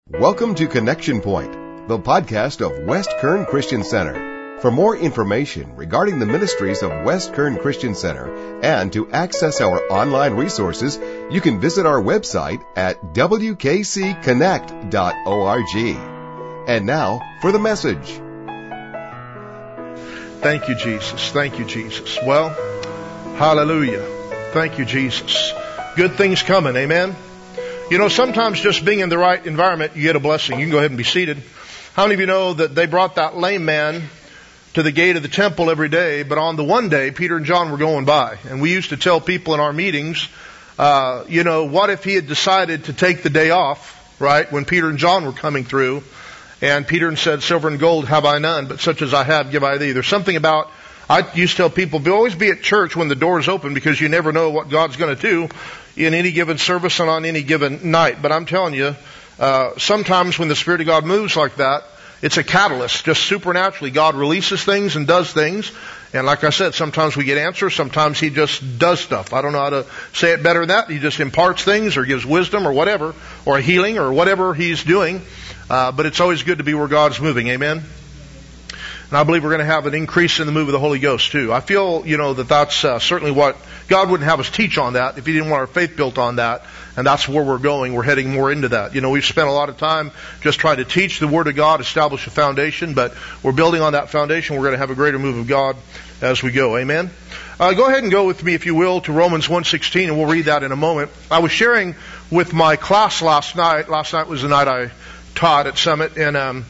Welcome to Connection Point, the podcast of West Kern Christian Center. For more information regarding the ministries of West Kern Christian Center and to access our online resources, you can visit our website at wkcconnect.org. And now for the message. Thank you, Jesus. Thank you, Jesus. Well, hallelujah. Thank you, Jesus. Good things coming. Amen. You know, sometimes just being in the right environment, you get a blessing. You can go ahead and be seated. How many of you know that they brought that lame man to the gate of the temple every day, but on the one day, Peter and John were going by. And we used to tell people in our meetings, what if he had decided to take the day off, right, when Peter and John were coming through, and Peter said, silver and gold have I none, but such as I have give I thee. There's something about, I used to tell people, always be at church when the doors open, because you never know what God's going to do in any given service and on any given night. But I'm telling you, sometimes when the Spirit of God moves like that, it's a catalyst. Just supernaturally, God releases things and does things. And like I said, sometimes we get answers, sometimes He just does stuff. I don't know how to say it better than that. He just imparts things or gives wisdom or whatever, or a healing or whatever He's doing. But it's always good to be where God's moving. Amen? And I believe we're going to have an increase in the move of the Holy Ghost too. I feel, that's certainly what God wouldn't have us teach on that if He didn't want our faith built on that. And that's where we're going. We're heading more into that. We've spent a lot of time just trying to teach the Word of God, establish a foundation, but we're building on that foundation. We're going to have a greater move of God as we go. Amen? Go ahead and go with me, if you will, to Romans 1:16, and we'll read that in a moment. I was sharing with my class last night. Last night was the night I taught at Summit, and I'm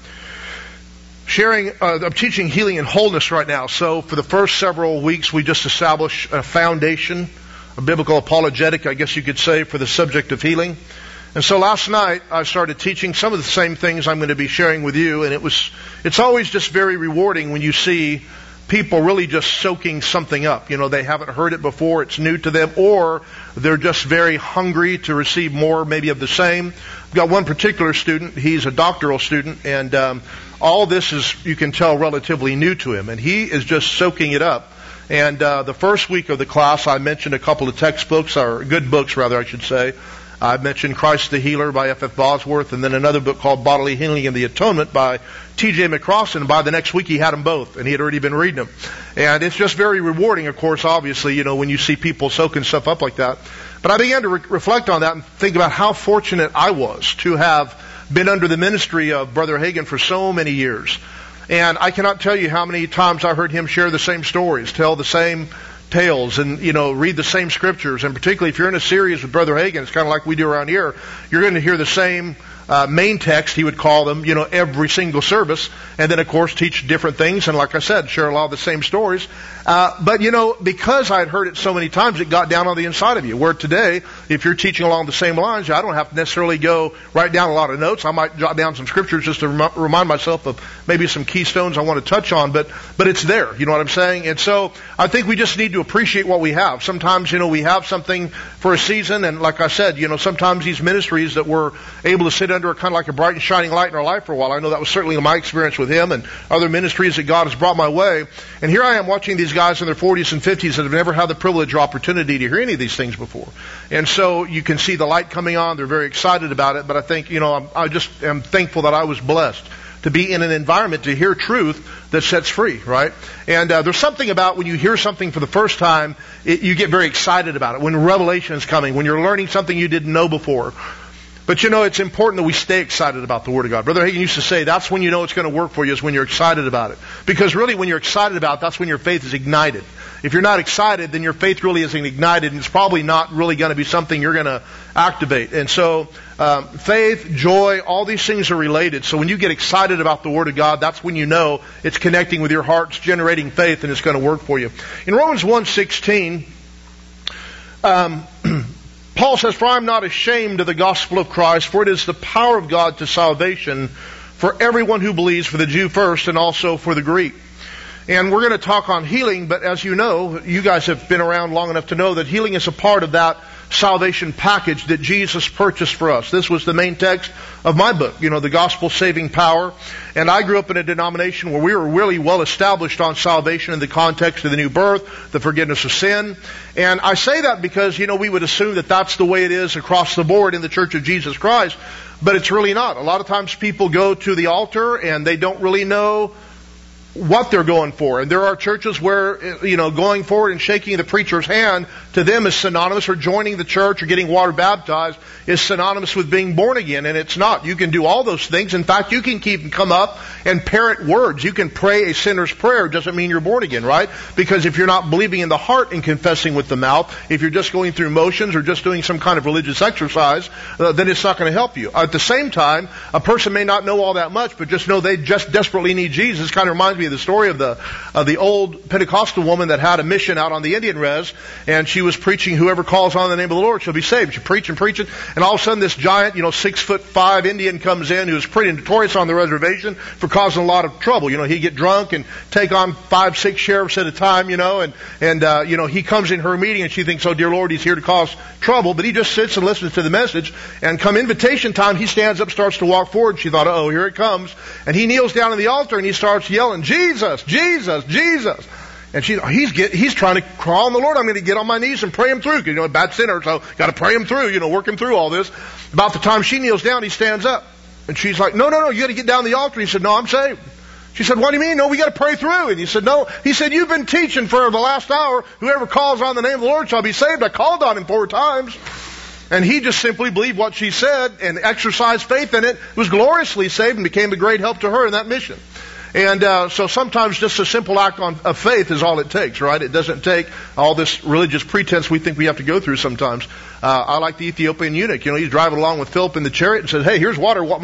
teaching healing and wholeness right now. So for the first several weeks, we just established a foundation, a biblical apologetic, I guess you could say, for the subject of healing. And so last night, I started teaching some of the same things I'm going to be sharing with you, and it's always just very rewarding when you see people really just soaking something up. They haven't heard it before, it's new to them, or they're just very hungry to receive more, maybe of the same. I've got one particular student, he's a doctoral student, and all this is, you can tell, relatively new to him, and he is just soaking it up. And the first week of the class, I mentioned a couple of textbooks, or good books rather, I should say. I mentioned Christ the Healer by F.F. Bosworth, and then another book called Bodily Healing and the Atonement by T.J. McCrossin. And by the next week, he had them both, and he had already been reading them. And it's just very rewarding, of course, obviously, when you see people soaking stuff up like that. But I began to reflect on that and think about how fortunate I was to have been under the ministry of Brother Hagin for so many years. And I cannot tell you how many times I heard him share the same stories, tell the same tales, and, read the same scriptures. And particularly if you're in a series with Brother Hagin, it's kind of like we do around here, you're going to hear the same main text, he would call them, every single service. And then, of course, teach different things. And like I said, share a lot of the same stories. But because I had heard it so many times, it got down on the inside of you. Where today, if you're teaching along the same lines, I don't have to necessarily go write down a lot of notes. I might jot down some scriptures just to remind myself of maybe some keystones I want to touch on. But it's there. You know what I'm saying? And so I think we just need to appreciate what we have. Sometimes, we have something for a season. And like I said, sometimes these ministries that we're able to sit under are kind of like a bright and shining light in our life for a while. I know that was certainly my experience with him and other ministries that God has brought my way. And here I am watching these guys in their 40s and 50s that have never had the privilege or opportunity to hear any of these things before. And so you can see the light coming on. They're very excited about it. But I think, I just am thankful that I was blessed to be in an environment to hear truth that sets free, right? And there's something about when you hear something for the first time, you get very excited about it. When revelation is coming, when you're learning something you didn't know before. But it's important that we stay excited about the Word of God. Brother Hagin used to say, that's when you know it's going to work for you, is when you're excited about it. Because really, when you're excited about it, that's when your faith is ignited. If you're not excited, then your faith really isn't ignited, and it's probably not really going to be something you're going to activate. And so, faith, joy, all these things are related. So when you get excited about the Word of God, that's when you know it's connecting with your heart, it's generating faith, and it's going to work for you. In Romans 1:16, Paul says, for I am not ashamed of the gospel of Christ, for it is the power of God to salvation for everyone who believes, for the Jew first and also for the Greek. And we're going to talk on healing, but as you know, you guys have been around long enough to know that healing is a part of that salvation package that Jesus purchased for us. This was the main text of my book, the gospel saving power. And I grew up in a denomination where we were really well established on salvation in the context of the new birth, the forgiveness of sin. And I say that because, we would assume that that's the way it is across the board in the Church of Jesus Christ. but it's really not. A lot of times people go to the altar and they don't really know what they're going for. And there are churches where, going forward and shaking the preacher's hand to them is synonymous, or joining the church or getting water baptized is synonymous with being born again, and it's not. You can do all those things. In fact, you can come up and parrot words. You can pray a sinner's prayer. It doesn't mean you're born again, right? Because if you're not believing in the heart and confessing with the mouth, if you're just going through motions or just doing some kind of religious exercise, then it's not going to help you. At the same time, a person may not know all that much, but just know they just desperately need Jesus. Kind of reminds me of the story of the old Pentecostal woman that had a mission out on the Indian res, and she was preaching, whoever calls on the name of the Lord shall be saved. She preaching, and all of a sudden this giant, 6'5" Indian comes in, who's pretty notorious on the reservation for causing a lot of trouble. He'd get drunk and take on 5-6 sheriffs at a time, and he comes in her meeting and she thinks, oh dear Lord, he's here to cause trouble, but he just sits and listens to the message, and come invitation time, he stands up, starts to walk forward. She thought, oh, here it comes, and he kneels down at the altar and he starts yelling, Jesus, Jesus, Jesus. And he's trying to crawl on the Lord. I'm going to get on my knees and pray him through. Because, a bad sinner, so got to pray him through, work him through all this. About the time she kneels down, he stands up. And she's like, no, you got to get down the altar. He said, no, I'm saved. She said, what do you mean? No, we got to pray through. And he said, no. He said, you've been teaching for the last hour. Whoever calls on the name of the Lord shall be saved. I called on him 4 times. And he just simply believed what she said and exercised faith in it. Was gloriously saved and became a great help to her in that mission. And so sometimes just a simple act of faith is all it takes, right? It doesn't take all this religious pretense we think we have to go through sometimes. I like the Ethiopian eunuch. He's driving along with Philip in the chariot and says, hey, here's water. What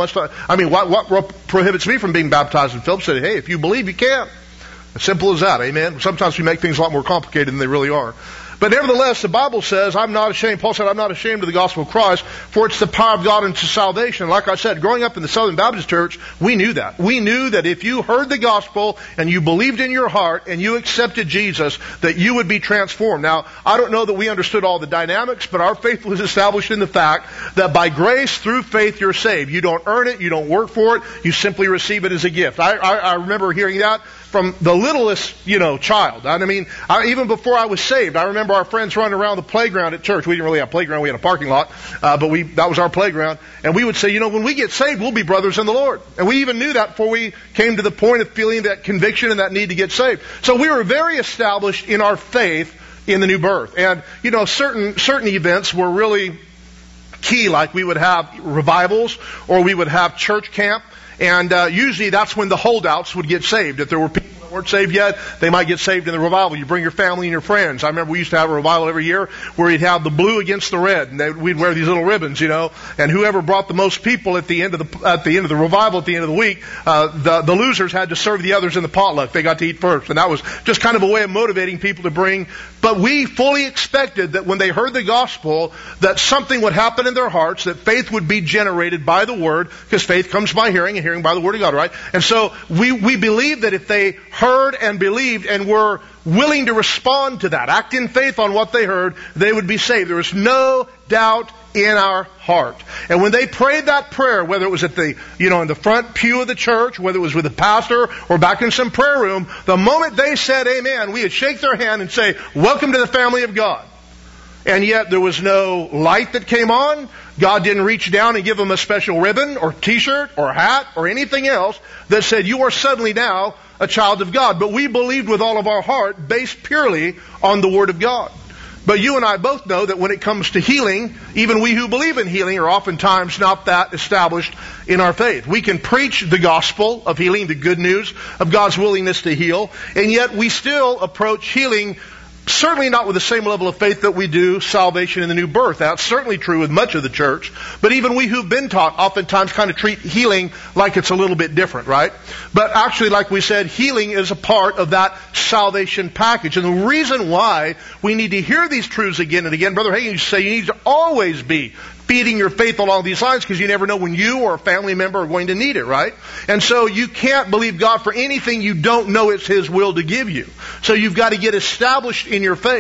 prohibits me from being baptized? And Philip said, hey, if you believe, you can. As simple as that, amen? Sometimes we make things a lot more complicated than they really are. But nevertheless, the Bible says, I'm not ashamed. Paul said, I'm not ashamed of the gospel of Christ, for it's the power of God unto salvation. Like I said, growing up in the Southern Baptist Church, we knew that. We knew that if you heard the gospel and you believed in your heart and you accepted Jesus, that you would be transformed. Now, I don't know that we understood all the dynamics, but our faith was established in the fact that by grace, through faith, you're saved. You don't earn it. You don't work for it. You simply receive it as a gift. I remember hearing that from the littlest, child. Even before I was saved, I remember our friends running around the playground at church. We didn't really have a playground. We had a parking lot. But that was our playground. And we would say, when we get saved, we'll be brothers in the Lord. And we even knew that before we came to the point of feeling that conviction and that need to get saved. So we were very established in our faith in the new birth. And, certain events were really key, like we would have revivals or we would have church camp. And usually that's when the holdouts would get saved. If there were people that weren't saved yet, they might get saved in the revival. You bring your family and your friends. I remember we used to have a revival every year where we'd have the blue against the red, and we'd wear these little ribbons, And whoever brought the most people at the end of the revival, at the end of the week, the losers had to serve the others in the potluck. They got to eat first, and that was just kind of a way of motivating people to bring. But we fully expected that when they heard the gospel, that something would happen in their hearts, that faith would be generated by the word, because faith comes by hearing, and hearing by the word of God, right? And so we believed that if they heard and believed and were willing to respond to that, act in faith on what they heard, they would be saved. There was no doubt in our heart. And when they prayed that prayer, whether it was at the, in the front pew of the church, whether it was with the pastor or back in some prayer room, the moment they said amen, we would shake their hand and say, welcome to the family of God. And yet there was no light that came on. God didn't reach down and give them a special ribbon or t-shirt or hat or anything else that said, you are suddenly now a child of God. But we believed with all of our heart, based purely on the Word of God. But you and I both know that when it comes to healing, even we who believe in healing are oftentimes not that established in our faith. We can preach the gospel of healing, the good news of God's willingness to heal, and yet we still approach healing certainly not with the same level of faith that we do salvation in the new birth. That's certainly true with much of the church. But even we who've been taught oftentimes kind of treat healing like it's a little bit different, right? But actually, like we said, healing is a part of that salvation package. And the reason why we need to hear these truths again and again, Brother Hagin used to say, you need to always be feeding your faith along these lines, because you never know when you or a family member are going to need it, right? And so you can't believe God for anything you don't know it's His will to give you. So you've got to get established in your faith.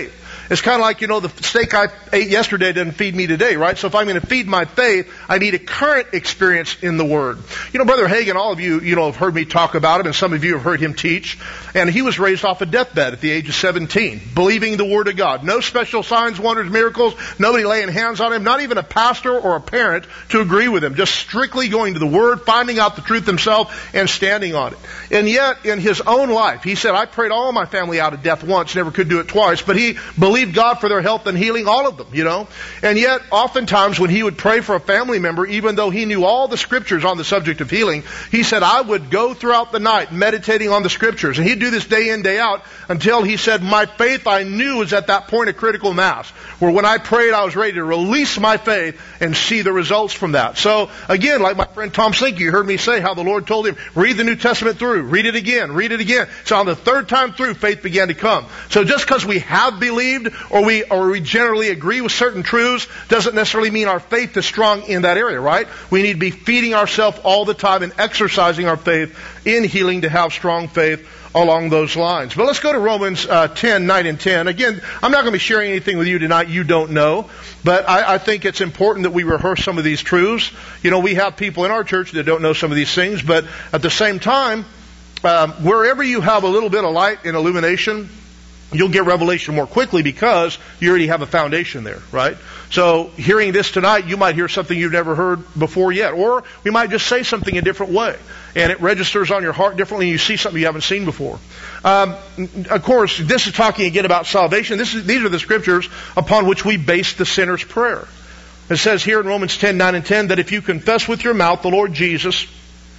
It's kind of like, the steak I ate yesterday doesn't feed me today, right? So if I'm going to feed my faith, I need a current experience in the Word. Brother Hagin, all of you, have heard me talk about him, and some of you have heard him teach. And he was raised off a deathbed at the age of 17, believing the Word of God. No special signs, wonders, miracles, nobody laying hands on him, not even a pastor or a parent to agree with him. Just strictly going to the Word, finding out the truth himself, and standing on it. And yet, in his own life, he said, I prayed all my family out of death once, never could do it twice, but he believed God for their health and healing, all of them, And yet, oftentimes when he would pray for a family member, even though he knew all the scriptures on the subject of healing, he said, I would go throughout the night meditating on the scriptures. And he'd do this day in, day out, until he said, my faith, I knew, was at that point of critical mass, where when I prayed, I was ready to release my faith and see the results from that. So, again, like my friend Tom Sink, you heard me say how the Lord told him, read the New Testament through, read it again, read it again. So on the third time through, faith began to come. So just because we have believed, or we generally agree with certain truths, doesn't necessarily mean our faith is strong in that area, right? We need to be feeding ourselves all the time and exercising our faith in healing to have strong faith along those lines. But let's go to Romans 10, 9 and 10. Again, I'm not going to be sharing anything with you tonight you don't know, but I think it's important that we rehearse some of these truths. We have people in our church that don't know some of these things, but at the same time, wherever you have a little bit of light and illumination, you'll get revelation more quickly because you already have a foundation there, right? So hearing this tonight, you might hear something you've never heard before yet. Or we might just say something a different way. And it registers on your heart differently and you see something you haven't seen before. Of course, this is talking again about salvation. These are the scriptures upon which we base the sinner's prayer. It says here in Romans 10, 9 and 10 that if you confess with your mouth the Lord Jesus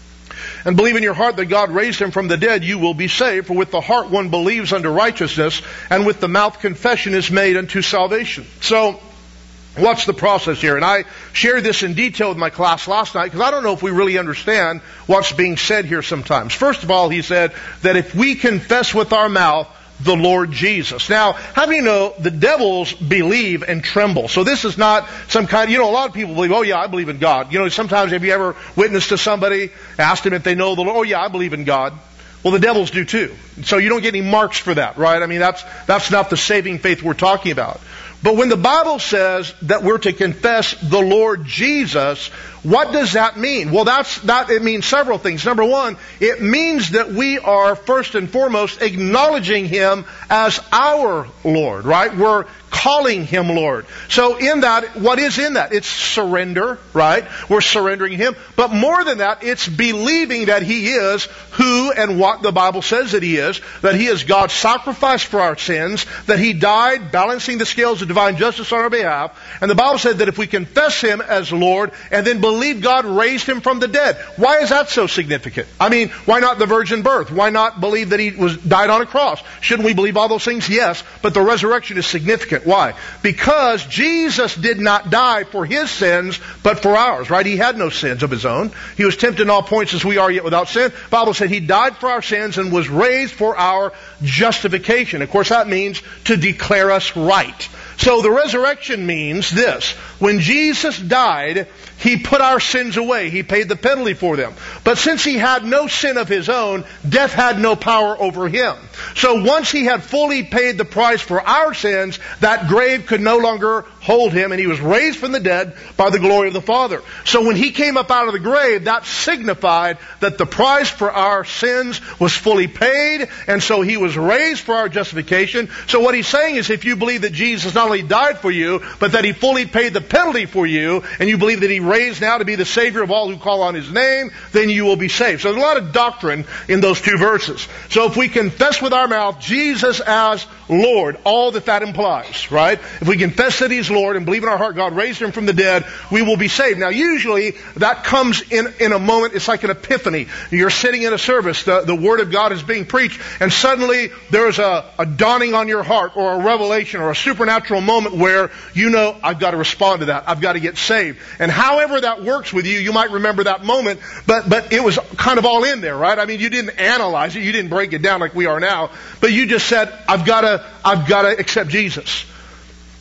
and believe in your heart that God raised him from the dead, you will be saved. For with the heart one believes unto righteousness, and with the mouth confession is made unto salvation. So, what's the process here? And I shared this in detail with my class last night because I don't know if we really understand what's being said here sometimes. First of all, he said that if we confess with our mouth the Lord Jesus. Now, how do you know the devils believe and tremble? So this is not some kind, a lot of people believe, oh yeah, I believe in God. Sometimes have you ever witnessed to somebody, asked them if they know the Lord, oh yeah, I believe in God. Well, the devils do too. So you don't get any marks for that, right? I mean, that's not the saving faith we're talking about. But when the Bible says that we're to confess the Lord Jesus, what does that mean? Well, it means several things. Number one, it means that we are first and foremost acknowledging Him as our Lord, right? We're calling Him Lord. So in that, what is in that? It's surrender, right? We're surrendering Him. But more than that, it's believing that He is who and what the Bible says that He is God's sacrifice for our sins, that He died balancing the scales of divine justice on our behalf. And the Bible said that if we confess Him as Lord and then believe God raised Him from the dead, why is that so significant? I mean, why not the virgin birth? Why not believe that He died on a cross? Shouldn't we believe all those things? Yes, but the resurrection is significant. Why? Because Jesus did not die for His sins, but for ours, right? He had no sins of His own. He was tempted in all points as we are, yet without sin. The Bible said He died for our sins and was raised for our justification. Of course, that means to declare us right. So the resurrection means this. When Jesus died, He put our sins away. He paid the penalty for them. But since He had no sin of His own, death had no power over Him. So once He had fully paid the price for our sins, that grave could no longer hold Him, and He was raised from the dead by the glory of the Father. So when He came up out of the grave, that signified that the price for our sins was fully paid, and so He was raised for our justification. So what He's saying is if you believe that Jesus not only died for you, but that He fully paid the penalty for you, and you believe that He raised now to be the Savior of all who call on His name, then you will be saved. So there's a lot of doctrine in those two verses. So if we confess with our mouth Jesus as Lord, all that implies, right? If we confess that He's Lord and believe in our heart God raised Him from the dead, we will be saved. Now usually that comes in a moment, it's like an epiphany. You're sitting in a service, the Word of God is being preached, and suddenly there's a dawning on your heart or a revelation or a supernatural moment where you know, I've got to respond to that. I've got to get saved. And however that works with you, you might remember that moment, but it was kind of all in there, right? I mean, you didn't analyze it, you didn't break it down like we are now, but you just said, I've got to accept Jesus.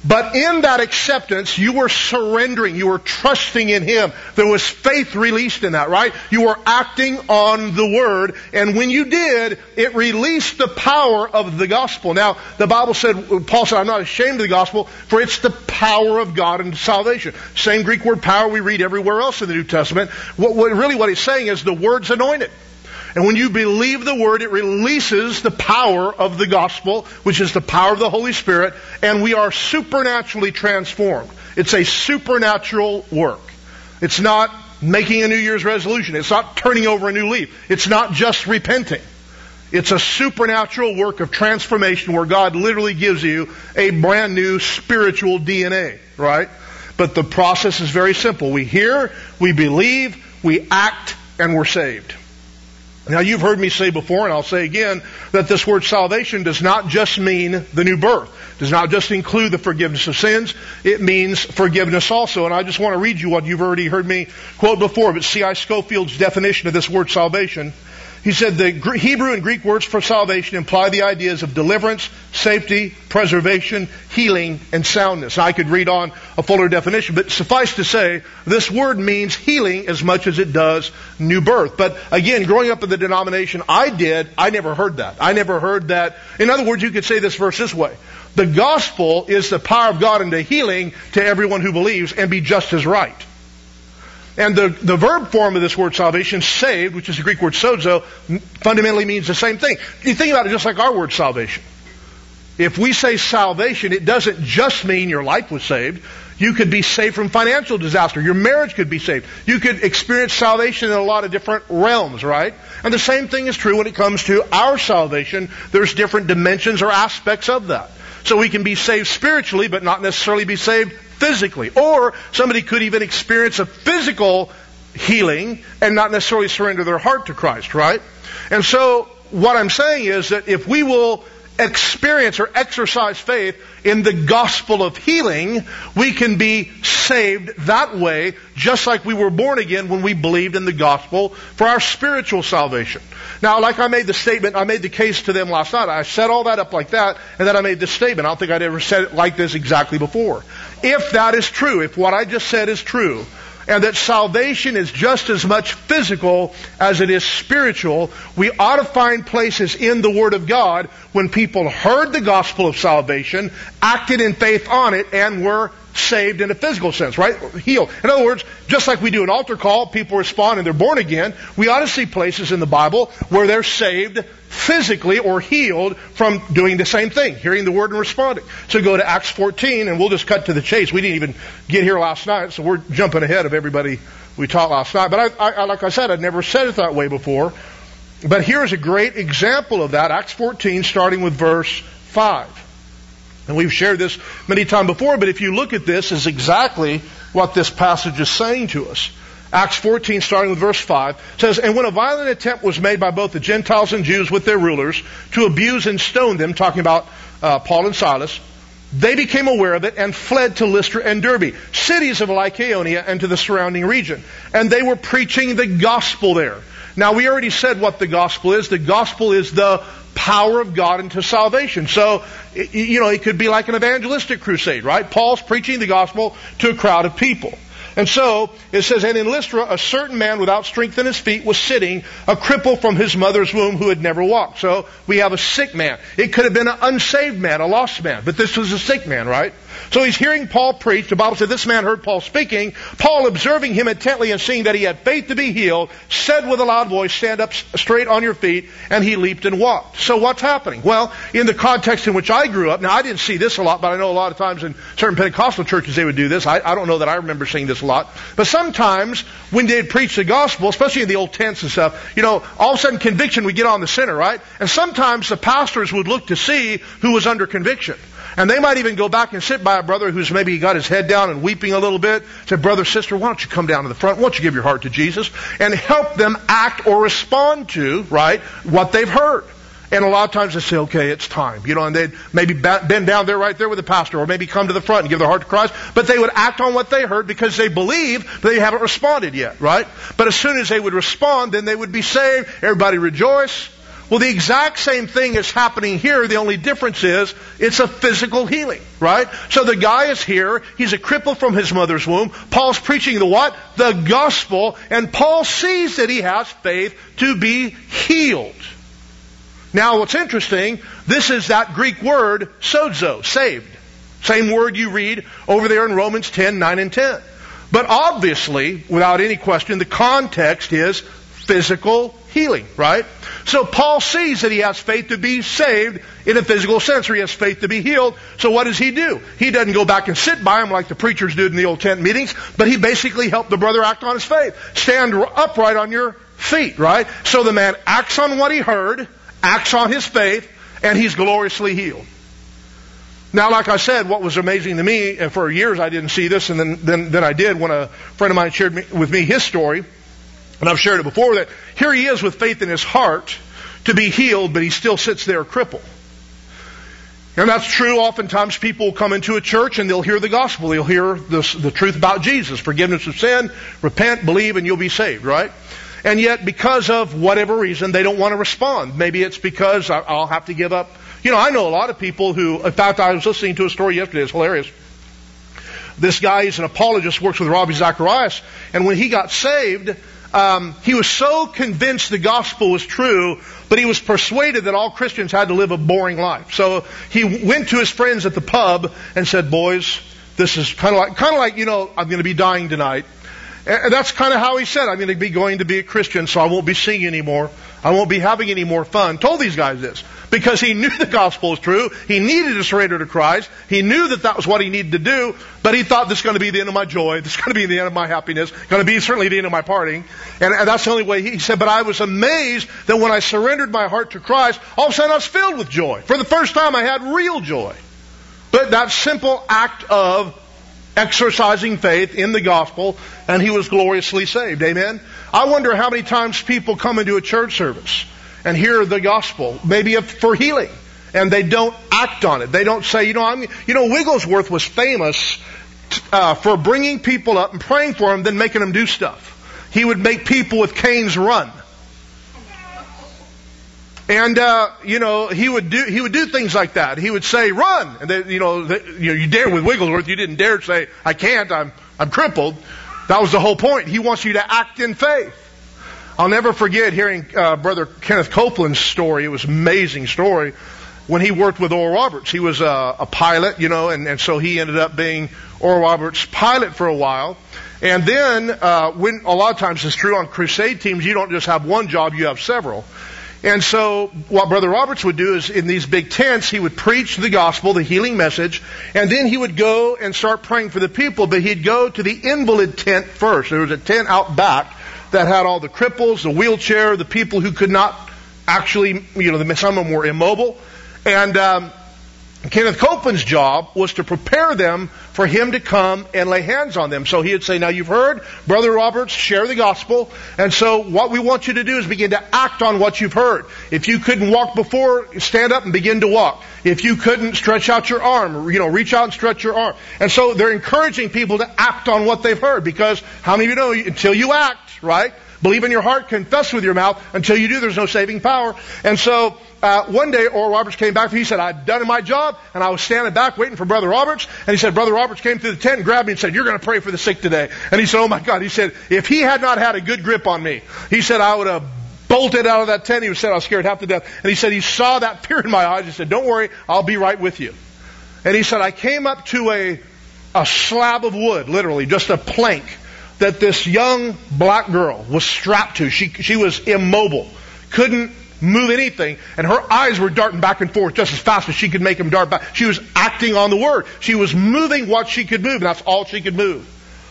But in that acceptance, you were surrendering. You were trusting in Him. There was faith released in that, right? You were acting on the Word. And when you did, it released the power of the gospel. Now, the Bible said, Paul said, I'm not ashamed of the gospel, for it's the power of God unto salvation. Same Greek word power we read everywhere else in the New Testament. What he's saying is the Word's anointed. And when you believe the Word, it releases the power of the gospel, which is the power of the Holy Spirit, and we are supernaturally transformed. It's a supernatural work. It's not making a New Year's resolution. It's not turning over a new leaf. It's not just repenting. It's a supernatural work of transformation where God literally gives you a brand new spiritual DNA, right? But the process is very simple. We hear, we believe, we act, and we're saved. Now, you've heard me say before, and I'll say again, that this word salvation does not just mean the new birth. It does not just include the forgiveness of sins. It means forgiveness also. And I just want to read you what you've already heard me quote before, but C.I. Scofield's definition of this word salvation. He said the Hebrew and Greek words for salvation imply the ideas of deliverance, safety, preservation, healing, and soundness. I could read on a fuller definition, but suffice to say, this word means healing as much as it does new birth. But again, growing up in the denomination I never heard that. I never heard that. In other words, you could say this verse this way. The gospel is the power of God unto healing to everyone who believes, and be just as right. And the verb form of this word salvation, saved, which is the Greek word sozo, fundamentally means the same thing. You think about it just like our word salvation. If we say salvation, it doesn't just mean your life was saved. You could be saved from financial disaster. Your marriage could be saved. You could experience salvation in a lot of different realms, right? And the same thing is true when it comes to our salvation. There's different dimensions or aspects of that. So we can be saved spiritually, but not necessarily be saved physically. Or somebody could even experience a physical healing and not necessarily surrender their heart to Christ, right? And so what I'm saying is that if we will experience or exercise faith in the gospel of healing, we can be saved that way, just like we were born again when we believed in the gospel for our spiritual salvation. Now, like I made the statement, I made the case to them last night. I set all that up like that, and then I made this statement. I don't think I'd ever said it like this exactly before. If that is true, if what I just said is true, and that salvation is just as much physical as it is spiritual, we ought to find places in the Word of God when people heard the gospel of salvation, acted in faith on it, and were saved in a physical sense, right? Healed. In other words, just like we do an altar call, people respond and they're born again, we ought to see places in the Bible where they're saved physically or healed from doing the same thing, hearing the Word and responding. So go to Acts 14, and we'll just cut to the chase. We didn't even get here last night, so we're jumping ahead of everybody we taught last night. But I like I said, I'd never said it that way before. But here's a great example of that. Acts 14, starting with verse 5. And we've shared this many times before, but if you look at this, is exactly what this passage is saying to us. Acts 14, starting with verse 5, says, And when a violent attempt was made by both the Gentiles and Jews with their rulers to abuse and stone them, talking about Paul and Silas, they became aware of it and fled to Lystra and Derbe, cities of Lycaonia and to the surrounding region. And they were preaching the gospel there. Now, we already said what the gospel is. The gospel is the power of God into salvation. So, it could be like an evangelistic crusade, right? Paul's preaching the gospel to a crowd of people. And so, it says, And in Lystra, a certain man without strength in his feet was sitting, a cripple from his mother's womb who had never walked. So, we have a sick man. It could have been an unsaved man, a lost man, but this was a sick man, right? So he's hearing Paul preach. The Bible said this man heard Paul speaking. Paul, observing him intently and seeing that he had faith to be healed, said with a loud voice, Stand up straight on your feet, and he leaped and walked. So what's happening? Well, in the context in which I grew up, now I didn't see this a lot, but I know a lot of times in certain Pentecostal churches they would do this. I don't know that I remember seeing this a lot. But sometimes when they'd preach the gospel, especially in the old tents and stuff, all of a sudden conviction would get on the sinner, right? And sometimes the pastors would look to see who was under conviction. And they might even go back and sit by a brother who's maybe got his head down and weeping a little bit. Say, brother, sister, why don't you come down to the front? Why don't you give your heart to Jesus? And help them act or respond to, right, what they've heard. And a lot of times they say, okay, it's time. And they'd maybe bend down there right there with the pastor, or maybe come to the front and give their heart to Christ. But they would act on what they heard because they believe, but they haven't responded yet, right? But as soon as they would respond, then they would be saved. Everybody rejoice. Well, the exact same thing is happening here. The only difference is it's a physical healing, right? So the guy is here. He's a cripple from his mother's womb. Paul's preaching the what? The gospel. And Paul sees that he has faith to be healed. Now, what's interesting, this is that Greek word, sozo, saved. Same word you read over there in Romans 10, 9 and 10. But obviously, without any question, the context is physical healing, right? So Paul sees that he has faith to be saved in a physical sense, or he has faith to be healed. So what does he do? He doesn't go back and sit by him like the preachers did in the old tent meetings, but he basically helped the brother act on his faith. Stand upright on your feet, right? So the man acts on what he heard, acts on his faith, and he's gloriously healed. Now, like I said, what was amazing to me, and for years I didn't see this, and then I did when a friend of mine shared with me his story, and I've shared it before, that here he is with faith in his heart to be healed, but he still sits there crippled. And that's true. Oftentimes people will come into a church and they'll hear the gospel. They'll hear the truth about Jesus, forgiveness of sin, repent, believe, and you'll be saved, right? And yet, because of whatever reason, they don't want to respond. Maybe it's because I'll have to give up. You know, I know a lot of people who, in fact, I was listening to a story yesterday. It's hilarious. This guy, he's an apologist, works with Ravi Zacharias, and when he got saved, he was so convinced the gospel was true, but he was persuaded that all Christians had to live a boring life. So he went to his friends at the pub and said, "Boys, this is kind of like, you know, I'm going to be dying tonight." And that's kind of how he said, "I'm going to be a Christian, so I won't be singing anymore. I won't be having any more fun." Told these guys this because he knew the gospel was true. He needed to surrender to Christ. He knew that was what he needed to do, but he thought this is going to be the end of my joy. This is going to be the end of my happiness. Going to be certainly the end of my partying. And that's the only way. He said, but I was amazed that when I surrendered my heart to Christ, all of a sudden I was filled with joy. For the first time I had real joy. But that simple act of exercising faith in the gospel, and he was gloriously saved. Amen? I wonder how many times people come into a church service and hear the gospel, maybe for healing, and they don't act on it. They don't say, Wigglesworth was famous for bringing people up and praying for them, then making them do stuff. He would make people with canes run. And he would do things like that. He would say, "Run!" And then, you dare with Wigglesworth. You didn't dare say, "I can't. I'm crippled." That was the whole point. He wants you to act in faith. I'll never forget hearing Brother Kenneth Copeland's story. It was an amazing story. When he worked with Oral Roberts, he was a pilot, and so he ended up being Oral Roberts' pilot for a while. And then, when a lot of times it's true on crusade teams, you don't just have one job, you have several. And so what Brother Roberts would do is in these big tents, he would preach the gospel, the healing message, and then he would go and start praying for the people, but he'd go to the invalid tent first. There was a tent out back that had all the cripples, the wheelchair, the people who could not actually, some of them were immobile. And Kenneth Copeland's job was to prepare them for him to come and lay hands on them. So he would say, "Now you've heard Brother Roberts share the gospel, and so what we want you to do is begin to act on what you've heard. If you couldn't walk before, stand up and begin to walk. If you couldn't, stretch out your arm, reach out and stretch your arm." And so they're encouraging people to act on what they've heard, because how many of you know, until you act, right? Believe in your heart, confess with your mouth. Until you do, there's no saving power. And so one day, Oral Roberts came back. He said, "I'd done my job, and I was standing back waiting for Brother Roberts." And he said, Brother Roberts came through the tent and grabbed me and said, "You're going to pray for the sick today." And he said, "Oh my God." He said, "If he had not had a good grip on me," he said, "I would have bolted out of that tent." He said, "I was scared half to death." And he said, he saw that fear in my eyes. He said, "Don't worry, I'll be right with you." And he said, "I came up to a slab of wood, literally, just a plank, that this young black girl was strapped to. She was immobile, couldn't move anything, and her eyes were darting back and forth just as fast as she could make them dart back. She was acting on the word. She was moving what she could move, and that's all she could move.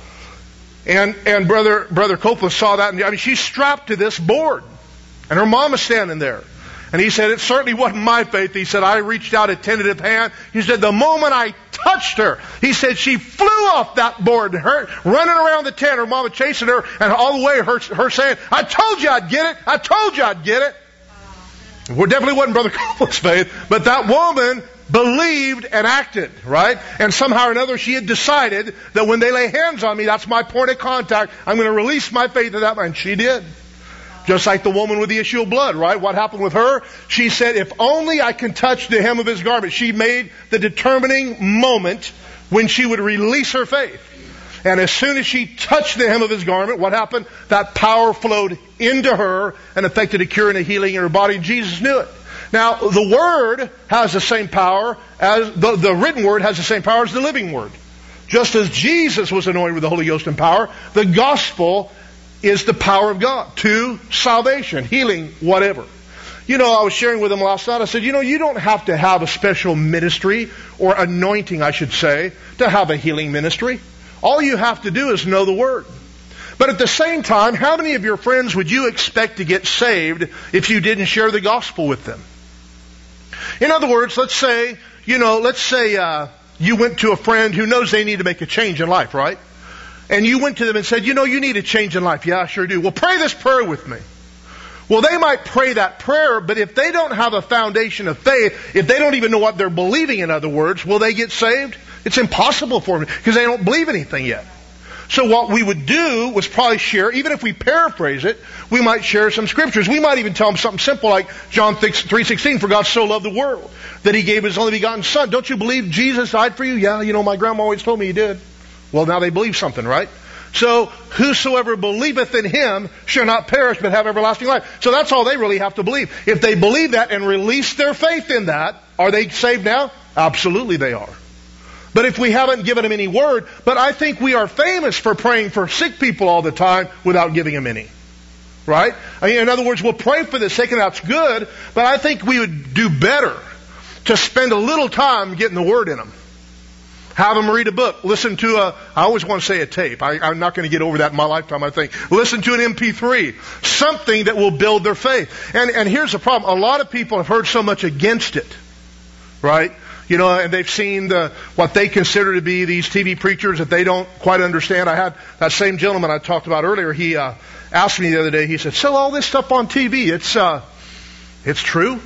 And Brother Copeland saw that, and she's strapped to this board, and her mom is standing there. And he said, "It certainly wasn't my faith." He said, "I reached out a tentative hand." He said, "The moment I touched her," he said, "she flew off that board, and her running around the tent, her mama chasing her, and all the way her saying, 'I told you I'd get it. I told you I'd get it.'" Well, definitely wasn't Brother Copeland's faith, but that woman believed and acted, right? And somehow or another she had decided that when they lay hands on me, that's my point of contact. I'm going to release my faith to that man. And she did. just like the woman with the issue of blood, right? What happened with her? She said, if only I can touch the hem of his garment. She made the determining moment when she would release her faith. And as soon as she touched the hem of his garment, what happened? That power flowed into her and affected a cure and a healing in her body. Jesus knew it. Now, the Word has the same power as, the written Word has the same power as the living Word. Just as Jesus was anointed with the Holy Ghost and power, the gospel is the power of God to salvation, healing, whatever. You know, I was sharing with them last night, I said, you don't have to have a special ministry or anointing, I should say, to have a healing ministry. All you have to do is know the Word. But at the same time, how many of your friends would you expect to get saved if you didn't share the gospel with them? In other words, let's say you went to a friend who knows they need to make a change in life, right? And you went to them and said, you need a change in life. Yeah, I sure do. Well, pray this prayer with me. Well, they might pray that prayer, but if they don't have a foundation of faith, if they don't even know what they're believing, in other words, will they get saved? It's impossible for them because they don't believe anything yet. So what we would do was probably share, even if we paraphrase it, we might share some scriptures. We might even tell them something simple like John 3:16, for God so loved the world that He gave His only begotten Son. Don't you believe Jesus died for you? Yeah, my grandma always told me He did. Well, now they believe something, right? So, whosoever believeth in Him shall not perish but have everlasting life. So that's all they really have to believe. If they believe that and release their faith in that, are they saved now? Absolutely they are. But if we haven't given them any word, but I think we are famous for praying for sick people all the time without giving them any. Right? In other words, we'll pray for the sick and that's good, but I think we would do better to spend a little time getting the word in them. Have them read a book. Listen to I always want to say a tape. I'm not going to get over that in my lifetime, I think. Listen to an MP3. Something that will build their faith. And here's the problem. A lot of people have heard so much against it. Right? And they've seen what they consider to be these TV preachers that they don't quite understand. I had that same gentleman I talked about earlier. He asked me the other day, he said, so all this stuff on TV, it's true?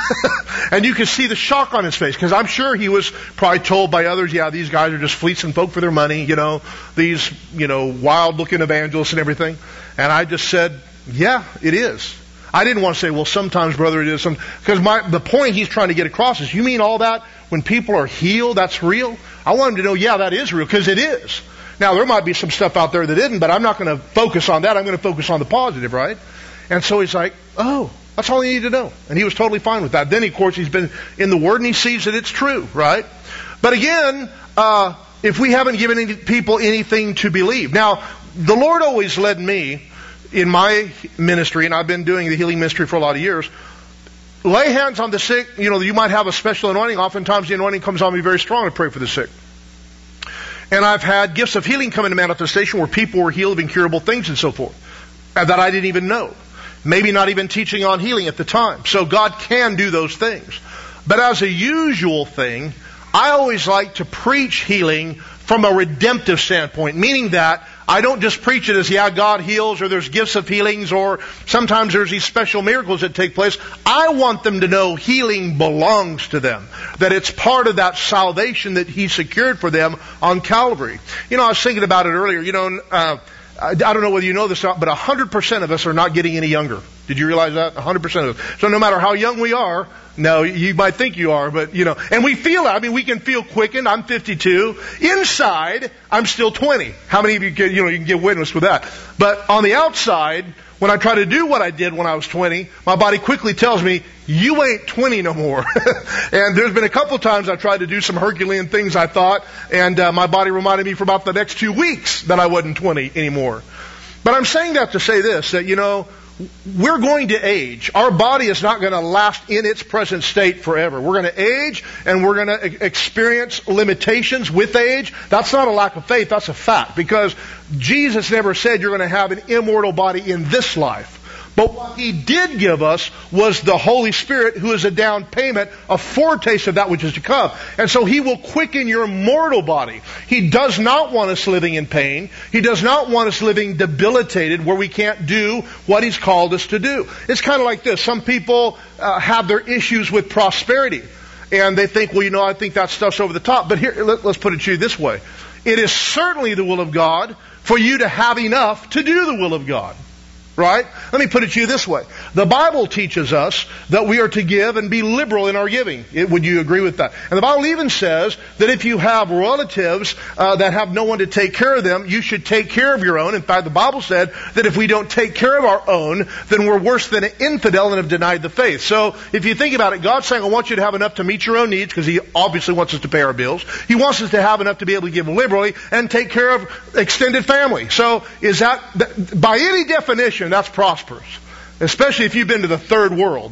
And you can see the shock on his face, because I'm sure he was probably told by others, yeah, these guys are just fleecing folk for their money, these, wild-looking evangelists and everything. And I just said, yeah, it is. I didn't want to say, well, sometimes, brother, it is. Because the point he's trying to get across is, you mean all that when people are healed, that's real? I want him to know, yeah, that is real, because it is. Now, there might be some stuff out there that isn't, but I'm not going to focus on that. I'm going to focus on the positive, right? And so he's like, oh, that's all he needed to know. And he was totally fine with that. Then, of course, he's been in the Word and he sees that it's true, right? But again, if we haven't given any people anything to believe. Now, the Lord always led me in my ministry, and I've been doing the healing ministry for a lot of years, lay hands on the sick. You might have a special anointing. Oftentimes the anointing comes on me very strong to pray for the sick. And I've had gifts of healing come into manifestation where people were healed of incurable things and so forth that I didn't even know. Maybe not even teaching on healing at the time. So God can do those things. But as a usual thing, I always like to preach healing from a redemptive standpoint, meaning that I don't just preach it as, yeah, God heals, or there's gifts of healings, or sometimes there's these special miracles that take place. I want them to know healing belongs to them, that it's part of that salvation that He secured for them on Calvary. I was thinking about it earlier. I don't know whether you know this or not, but 100% of us are not getting any younger. Did you realize that? 100% of us. So no matter how young we are, no, you might think you are, but and we feel it. I mean, we can feel quickened. I'm 52. Inside, I'm still 20. How many of you can, you can give witness with that? But on the outside, when I try to do what I did when I was 20, my body quickly tells me, you ain't 20 no more. And there's been a couple times I tried to do some Herculean things, I thought, and my body reminded me for about the next 2 weeks that I wasn't 20 anymore. But I'm saying that to say this, that, we're going to age. Our body is not going to last in its present state forever. We're going to age, and we're going to experience limitations with age. That's not a lack of faith, that's a fact. Because Jesus never said you're going to have an immortal body in this life. But what He did give us was the Holy Spirit, who is a down payment, a foretaste of that which is to come. And so He will quicken your mortal body. He does not want us living in pain. He does not want us living debilitated where we can't do what He's called us to do. It's kind of like this. Some people have their issues with prosperity. And they think, well, I think that stuff's over the top. But here, let's put it to you this way. It is certainly the will of God for you to have enough to do the will of God. right? Let me put it to you this way. The Bible teaches us that we are to give and be liberal in our giving. Would you agree with that? And the Bible even says that if you have relatives that have no one to take care of them, you should take care of your own. In fact, the Bible said that if we don't take care of our own, then we're worse than an infidel and have denied the faith. So if you think about it, God's saying, I want you to have enough to meet your own needs, because He obviously wants us to pay our bills. He wants us to have enough to be able to give liberally and take care of extended family. So is that, by any definition, that's prosperous. Especially if you've been to the third world.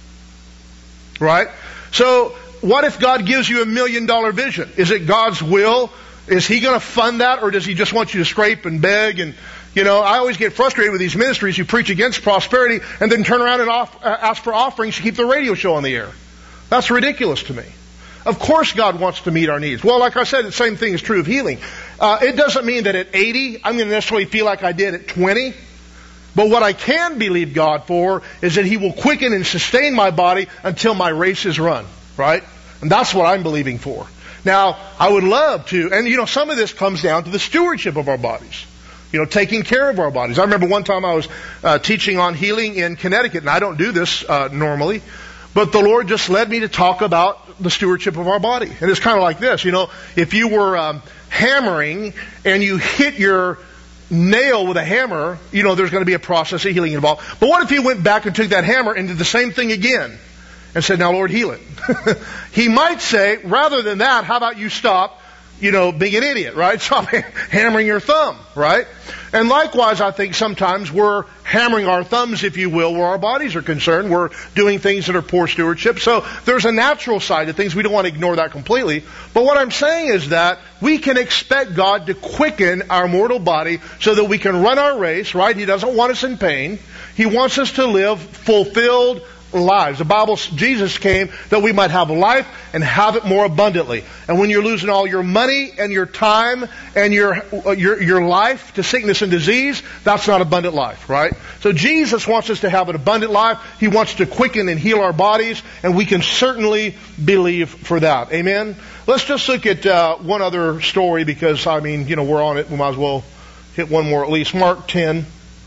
Right? So, what if God gives you $1 million vision? Is it God's will? Is He going to fund that, or does He just want you to scrape and beg? And, I always get frustrated with these ministries who preach against prosperity and then turn around and ask for offerings to keep the radio show on the air. That's ridiculous to me. Of course God wants to meet our needs. Well, like I said, the same thing is true of healing. It doesn't mean that at 80, I'm going to necessarily feel like I did at 20. But what I can believe God for is that He will quicken and sustain my body until my race is run. Right? And that's what I'm believing for. Now, I would love to, and some of this comes down to the stewardship of our bodies. Taking care of our bodies. I remember one time I was teaching on healing in Connecticut, and I don't do this normally, but the Lord just led me to talk about the stewardship of our body. And it's kind of like this, if you were hammering and you hit your nail with a hammer, there's going to be a process of healing involved. But what if you went back and took that hammer and did the same thing again and said, now Lord, heal it? He might say, rather than that, how about you stop, being an idiot, right? Stop hammering your thumb, right? And likewise, I think sometimes we're hammering our thumbs, if you will, where our bodies are concerned. We're doing things that are poor stewardship. So there's a natural side to things. We don't want to ignore that completely. But what I'm saying is that we can expect God to quicken our mortal body so that we can run our race, right? He doesn't want us in pain. He wants us to live fulfilled lives. The Bible, Jesus came that we might have life and have it more abundantly. And when you're losing all your money and your time and your life to sickness and disease, that's not abundant life, right? So Jesus wants us to have an abundant life. He wants to quicken and heal our bodies, and we can certainly believe for that. Amen? Let's just look at one other story, because, we're on it. We might as well hit one more at least. Mark 10.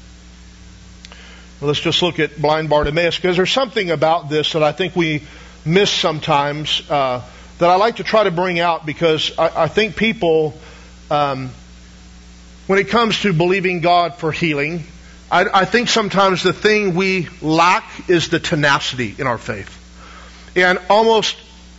Let's just look at blind Bartimaeus, because there's something about this that I think we miss sometimes that I like to try to bring out, because I think people, when it comes to believing God for healing, I think sometimes the thing we lack is the tenacity in our faith. And almost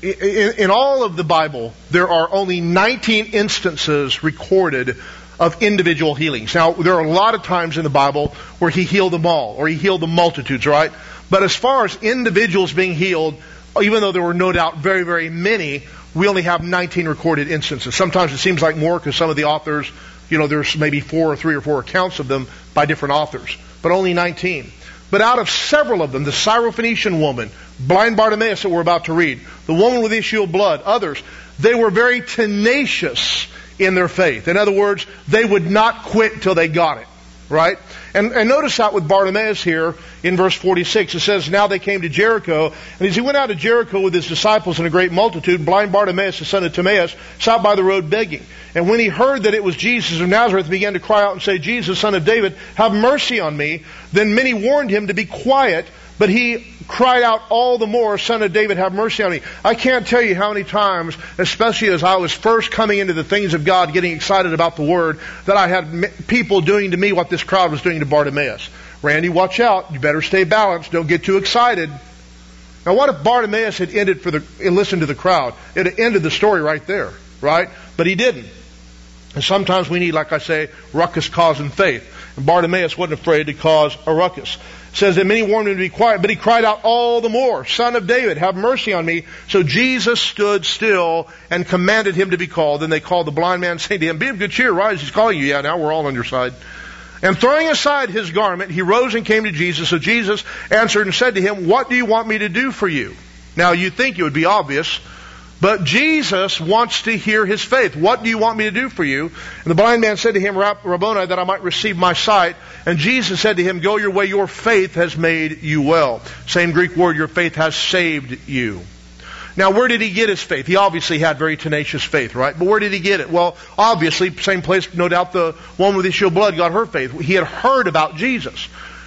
in all of the Bible, there are only 19 instances recorded of individual healings. Now, there are a lot of times in the Bible where He healed them all, or He healed the multitudes, right? But as far as individuals being healed, even though there were no doubt very, very many, we only have 19 recorded instances. Sometimes it seems like more, because some of the authors, there's maybe 3 or 4 accounts of them by different authors, but only 19. But out of several of them, the Syrophoenician woman, blind Bartimaeus that we're about to read, the woman with the issue of blood, others, they were very tenacious in their faith. In other words, they would not quit till they got it, right? And notice that with Bartimaeus here in verse 46. It says, now they came to Jericho, and as he went out of Jericho with his disciples and a great multitude, blind Bartimaeus, the son of Timaeus, sat by the road begging. And when he heard that it was Jesus of Nazareth, he began to cry out and say, Jesus, son of David, have mercy on me. Then many warned him to be quiet, but he cried out all the more, Son of David, have mercy on me. I can't tell you how many times, especially as I was first coming into the things of God, getting excited about the Word, that I had people doing to me what this crowd was doing to Bartimaeus. Randy, watch out. You better stay balanced. Don't get too excited. Now, what if Bartimaeus had listened to the crowd? It had ended the story right there, right? But he didn't. And sometimes we need, like I say, ruckus causing faith. And Bartimaeus wasn't afraid to cause a ruckus. It says that many warned him to be quiet, but he cried out all the more, Son of David, have mercy on me. So Jesus stood still and commanded him to be called. Then they called the blind man, saying to him, be of good cheer, rise, he's calling you. Yeah, now we're all on your side. And throwing aside his garment, he rose and came to Jesus. So Jesus answered and said to him, what do you want me to do for you? Now you'd think it would be obvious, but Jesus wants to hear his faith. What do you want me to do for you? And the blind man said to him, Rabboni, that I might receive my sight. And Jesus said to him, go your way, your faith has made you well. Same Greek word, your faith has saved you. Now, where did he get his faith? He obviously had very tenacious faith, right? But where did he get it? Well, obviously, same place, no doubt the woman with the issue of blood got her faith. He had heard about Jesus.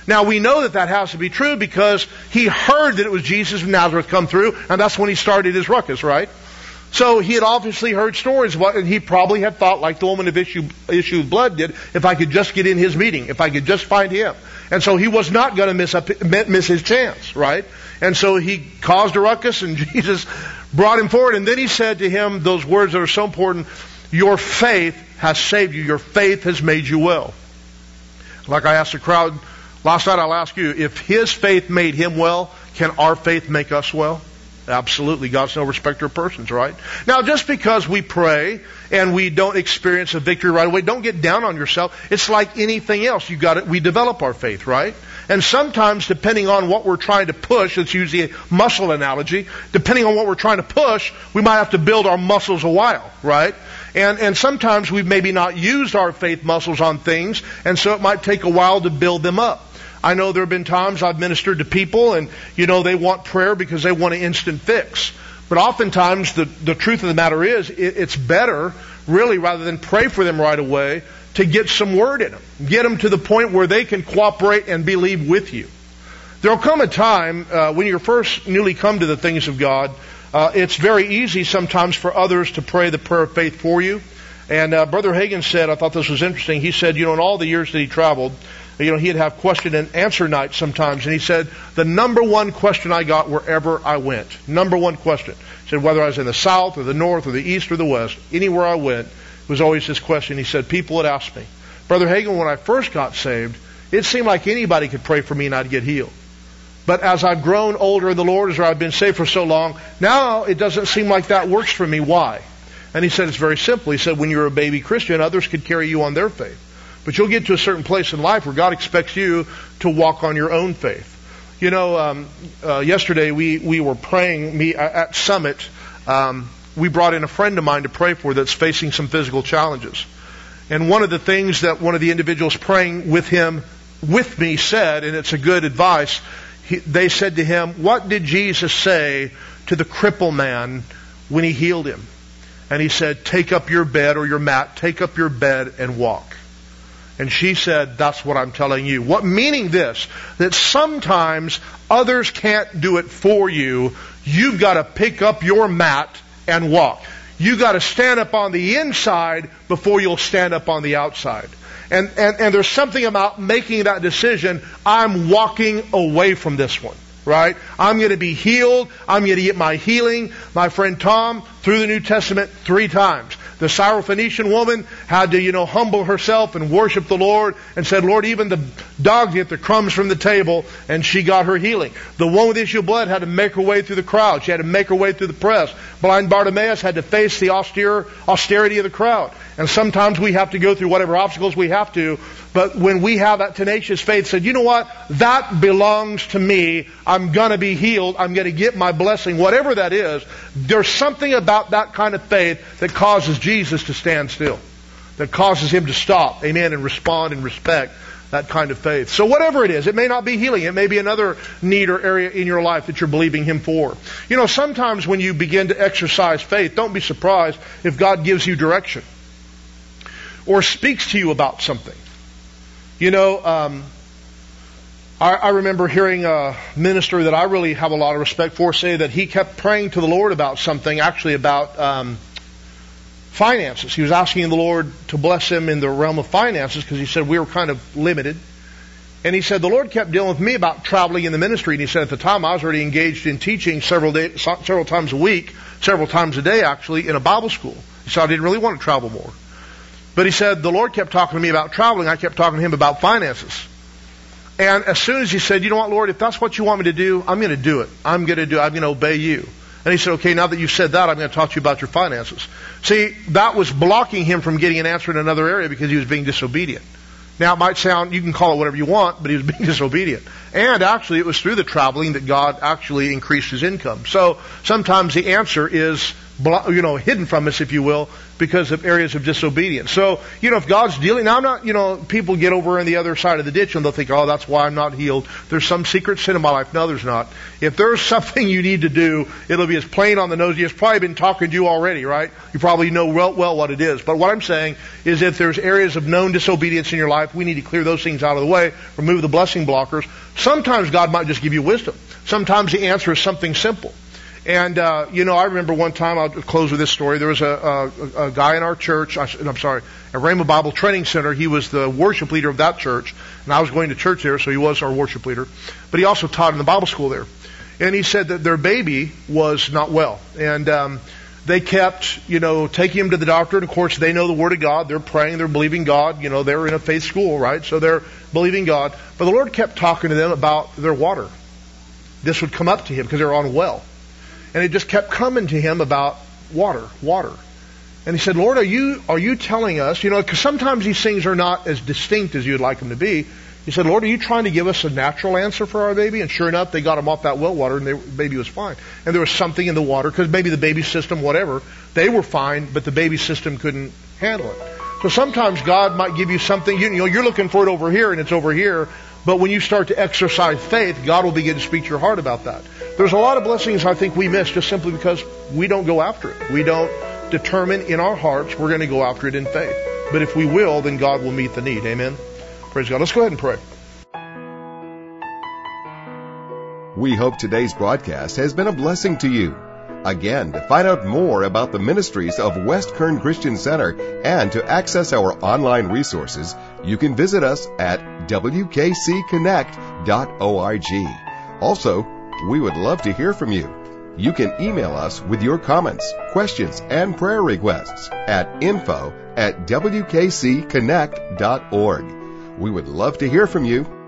Now we know that has to be true because he heard that it was Jesus of Nazareth come through, and that's when he started his ruckus, right? So he had obviously heard stories, and he probably had thought, like the woman of issue of blood did, if I could just get in his meeting, if I could just find him. And so he was not going to miss his chance, right? And so he caused a ruckus, and Jesus brought him forward, and then he said to him those words that are so important, your faith has saved you, your faith has made you well. Like I asked the crowd last night, I'll ask you, if his faith made him well, can our faith make us well? Absolutely. God's no respecter of persons, right? Now, just because we pray and we don't experience a victory right away, don't get down on yourself. It's like anything else. We develop our faith, right? And sometimes, depending on what we're trying to push, let's use the muscle analogy, depending on what we're trying to push, we might have to build our muscles a while, right? And sometimes we've maybe not used our faith muscles on things, and so it might take a while to build them up. I know there have been times I've ministered to people and, they want prayer because they want an instant fix. But oftentimes the truth of the matter is it's better, really, rather than pray for them right away, to get some word in them. Get them to the point where they can cooperate and believe with you. There will come a time when you're first newly come to the things of God, it's very easy sometimes for others to pray the prayer of faith for you. And Brother Hagin said, I thought this was interesting, he said, in all the years that he traveled, he'd have question and answer nights sometimes. And he said, the number one question I got wherever I went, number one question. He said, whether I was in the south or the north or the east or the west, anywhere I went, it was always this question. He said, people would ask me, Brother Hagin, when I first got saved, it seemed like anybody could pray for me and I'd get healed. But as I've grown older in the Lord, as I've been saved for so long, now it doesn't seem like that works for me. Why? And he said, it's very simple. He said, when you're a baby Christian, others could carry you on their faith. But you'll get to a certain place in life where God expects you to walk on your own faith. Yesterday we were praying at Summit. We brought in a friend of mine to pray for that's facing some physical challenges. And one of the things that one of the individuals praying with me said, and it's a good advice, they said to him, what did Jesus say to the cripple man when he healed him? And he said, take up your bed or your mat, take up your bed and walk. And she said, that's what I'm telling you. What meaning this? That sometimes others can't do it for you. You've got to pick up your mat and walk. You've got to stand up on the inside before you'll stand up on the outside. And there's something about making that decision. I'm walking away from this one. Right? I'm going to be healed. I'm going to get my healing. My friend Tom, through the New Testament, 3 times. The Syrophoenician woman had to, humble herself and worship the Lord and said, Lord, even the dogs get the crumbs from the table, and she got her healing. The woman with the issue of blood had to make her way through the crowd. She had to make her way through the press. Blind Bartimaeus had to face the austerity of the crowd. And sometimes we have to go through whatever obstacles we have to. But when we have that tenacious faith, said, you know what? That belongs to me. I'm going to be healed. I'm going to get my blessing. Whatever that is, there's something about that kind of faith that causes Jesus to stand still. That causes him to stop. Amen. And respond and respect that kind of faith. So whatever it is, it may not be healing. It may be another need or area in your life that you're believing him for. Sometimes when you begin to exercise faith, don't be surprised if God gives you direction or speaks to you about something. I remember hearing a minister that I really have a lot of respect for say that he kept praying to the Lord about something, actually about finances. He was asking the Lord to bless him in the realm of finances because he said we were kind of limited. And he said the Lord kept dealing with me about traveling in the ministry. And he said at the time I was already engaged in teaching several times a week, several times a day actually, in a Bible school. He said I didn't really want to travel more. But he said, the Lord kept talking to me about traveling. I kept talking to him about finances. And as soon as he said, you know what, Lord, if that's what you want me to do, I'm going to do it. I'm going to obey you. And he said, okay, now that you've said that, I'm going to talk to you about your finances. See, that was blocking him from getting an answer in another area because he was being disobedient. Now, it might sound, you can call it whatever you want, but he was being disobedient. And actually, it was through the traveling that God actually increased his income. So sometimes the answer is hidden from us, if you will, because of areas of disobedience. So, if God's dealing, now I'm not, people get over on the other side of the ditch and they'll think, oh, that's why I'm not healed. There's some secret sin in my life. No, there's not. If there's something you need to do, it'll be as plain on the nose. It's probably been talking to you already, right? You probably know well what it is. But what I'm saying is if there's areas of known disobedience in your life, we need to clear those things out of the way, remove the blessing blockers. Sometimes God might just give you wisdom. Sometimes the answer is something simple. And, I remember one time, I'll close with this story. There was a guy in our church, at Rhema Bible Training Center. He was the worship leader of that church. And I was going to church there, so he was our worship leader. But he also taught in the Bible school there. And he said that their baby was not well. And, they kept, taking him to the doctor. And of course, they know the Word of God. They're praying. They're believing God. They're in a faith school, right? So they're believing God. But the Lord kept talking to them about their water. This would come up to him because they were on a well. And it just kept coming to him about water. And he said, Lord, are you telling us, because sometimes these things are not as distinct as you'd like them to be. He said, Lord, are you trying to give us a natural answer for our baby? And sure enough, they got him off that well water and the baby was fine. And there was something in the water, because maybe the baby system, whatever, they were fine, but the baby system couldn't handle it. So sometimes God might give you something, you're looking for it over here and it's over here. But when you start to exercise faith, God will begin to speak to your heart about that. There's a lot of blessings I think we miss just simply because we don't go after it. We don't determine in our hearts we're going to go after it in faith. But if we will, then God will meet the need. Amen? Praise God. Let's go ahead and pray. We hope today's broadcast has been a blessing to you. Again, to find out more about the ministries of West Kern Christian Center and to access our online resources, you can visit us at wkcconnect.org. Also, we would love to hear from you. You can email us with your comments, questions, and prayer requests at info@wkcconnect.org. We would love to hear from you.